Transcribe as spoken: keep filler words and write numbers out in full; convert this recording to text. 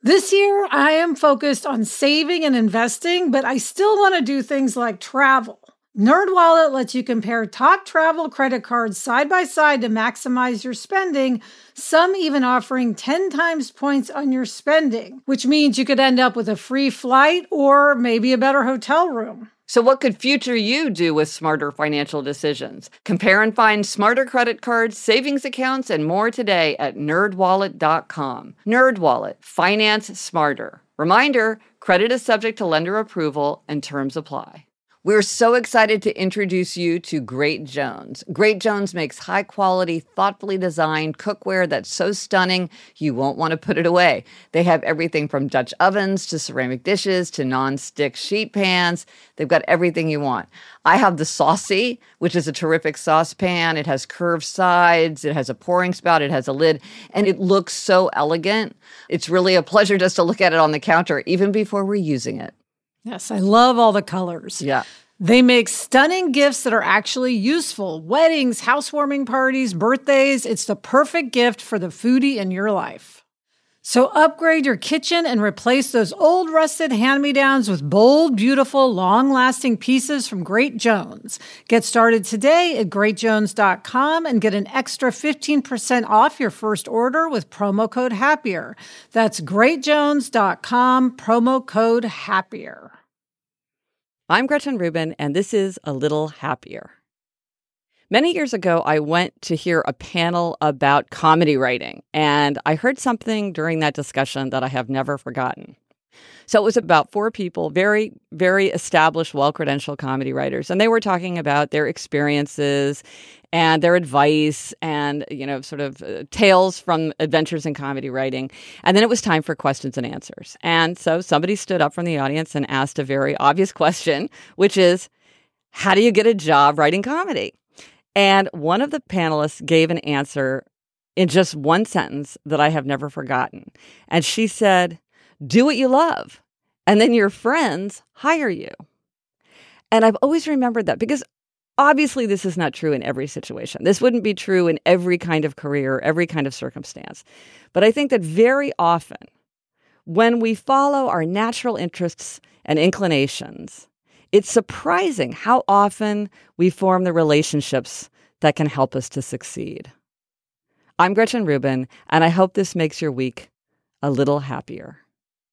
This year, I am focused on saving and investing, but I still want to do things like travel. NerdWallet lets you compare top travel credit cards side by side to maximize your spending, some even offering ten times points on your spending, which means you could end up with a free flight or maybe a better hotel room. So what could future you do with smarter financial decisions? Compare and find smarter credit cards, savings accounts, and more today at nerd wallet dot com. NerdWallet. Finance smarter. Reminder, credit is subject to lender approval and terms apply. We're so excited to introduce you to Great Jones. Great Jones makes high-quality, thoughtfully designed cookware that's so stunning you won't want to put it away. They have everything from Dutch ovens to ceramic dishes to non-stick sheet pans. They've got everything you want. I have the Saucy, which is a terrific saucepan. It has curved sides. It has a pouring spout. It has a lid. And it looks so elegant. It's really a pleasure just to look at it on the counter, even before we're using it. Yes, I love all the colors. Yeah. They make stunning gifts that are actually useful. Weddings, housewarming parties, birthdays. It's the perfect gift for the foodie in your life. So upgrade your kitchen and replace those old rusted hand-me-downs with bold, beautiful, long-lasting pieces from Great Jones. Get started today at great jones dot com and get an extra fifteen percent off your first order with promo code HAPPIER. That's great jones dot com, promo code HAPPIER. I'm Gretchen Rubin, and this is A Little Happier. Many years ago, I went to hear a panel about comedy writing, and I heard something during that discussion that I have never forgotten. So it was about four people, very, very established, well-credentialed comedy writers, and they were talking about their experiences and their advice and, you know, sort of uh, tales from adventures in comedy writing. And then it was time for questions and answers. And so somebody stood up from the audience and asked a very obvious question, which is, how do you get a job writing comedy? And one of the panelists gave an answer in just one sentence that I have never forgotten. And she said, do what you love, and then your friends hire you. And I've always remembered that because obviously this is not true in every situation. This wouldn't be true in every kind of career, every kind of circumstance. But I think that very often when we follow our natural interests and inclinations, it's surprising how often we form the relationships that can help us to succeed. I'm Gretchen Rubin, and I hope this makes your week a little happier.